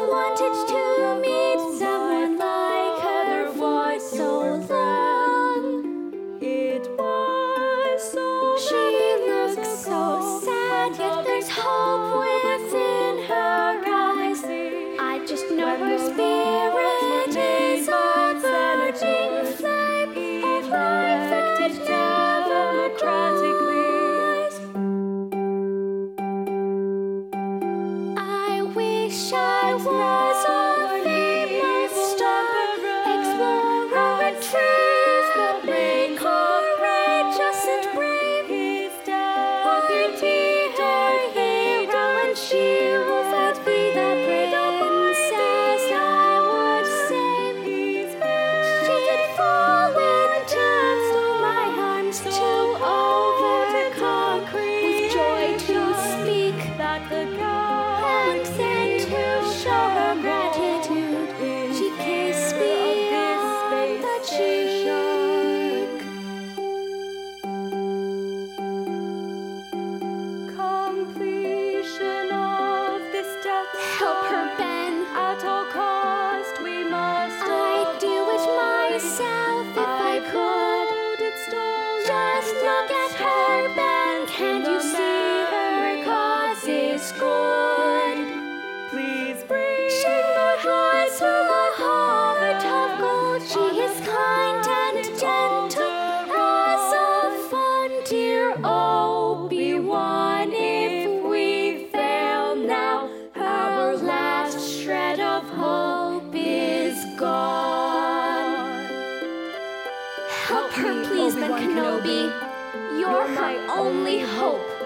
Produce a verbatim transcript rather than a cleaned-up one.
wanted to meet someone like her for so long. It was so She looks so sad, yet there's hope within her eyes. I just know her spirit is a burning flame of life that never dies. I wish I was a famous star, explorer and truth, make courageous and brave. I'll be her hero, and she will be the princess I would save. She'd fall into my arms to overcome, with joy to speak that the and then to show her gratitude. She kissed me on the cheek. completion of this task. Help her, Ben. At all cost, we must. I'd do it myself if I could. Just look at her, Ben. Can't you see her cause is good? Please bring She has a heart of gold. She is kind and gentle as a fun, dear Obi-Wan. If we fail now, our last shred of hope is gone. Help her, please, Ben Kenobi. You're her only hope.